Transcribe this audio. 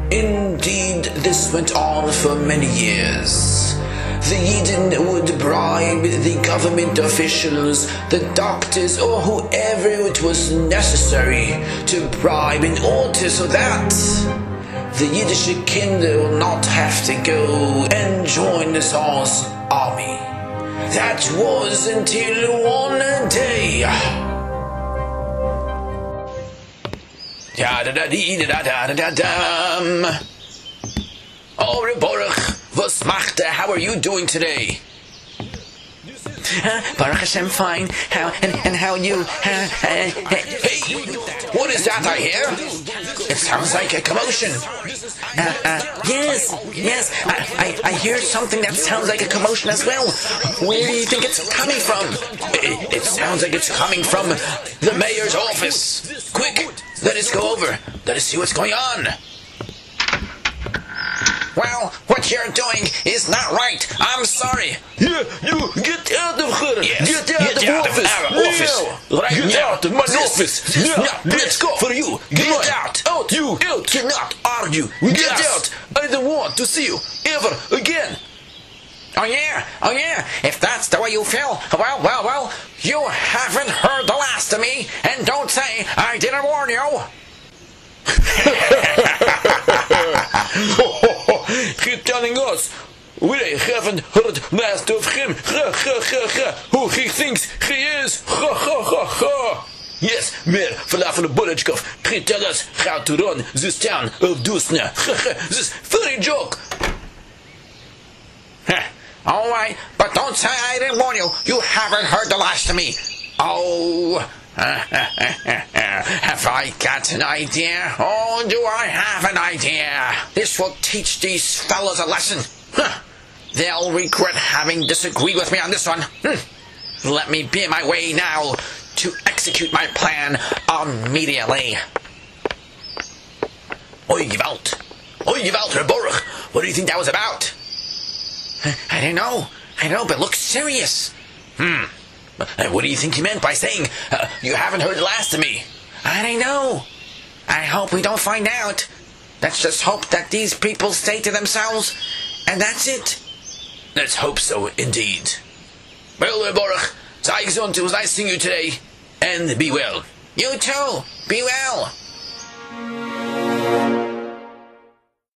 Indeed, this went on for many years. The Yidden would bribe the government officials, the doctors, or whoever it was necessary to bribe in order so that the Yiddish Kinder will not have to go and join the Tsar's army. That was until one day. Oh, Baruch, was macht er? How are you doing today? Baruch Hashem, fine. How are you? Hey, what is that I hear? It sounds like a commotion. Yes. I hear something that sounds like a commotion as well. Where do you think it's coming from? It sounds like it's coming from the mayor's office. Quick, let us go over. Let us see what's going on. Well, what you're doing is not right. I'm sorry. Yeah, you get out of here. Yes, Get out of our office. Yeah. Right Get now. out of my office. No, Yeah. let's go. For you. Get out. Out. You. Out. Cannot argue. Get Yes. out. I don't want to see you ever again. Oh yeah. If that's the way you feel, well, you haven't heard the last of me, and don't say I didn't warn you. He's telling us we haven't heard last of him. Who he thinks he is. Yes, Mayor Falafel Bolechkov, he tell us how to run this town of Dusna. This very joke. All right, but don't say I didn't warn you. You haven't heard the last of me. Oh, have I got an idea? Oh, do I have an idea? This will teach these fellows a lesson. They'll regret having disagreed with me on this one. Let me be on my way now to execute my plan immediately. Oi, Gewalt, Baruch. What do you think that was about? I don't know, but it looks serious. What do you think he meant by saying, you haven't heard the last of me? I don't know. I hope we don't find out. Let's just hope that these people stay to themselves, and that's it. Let's hope so, indeed. Well, Baruch, sei gesund, it was nice seeing you today, and be well. You too, be well.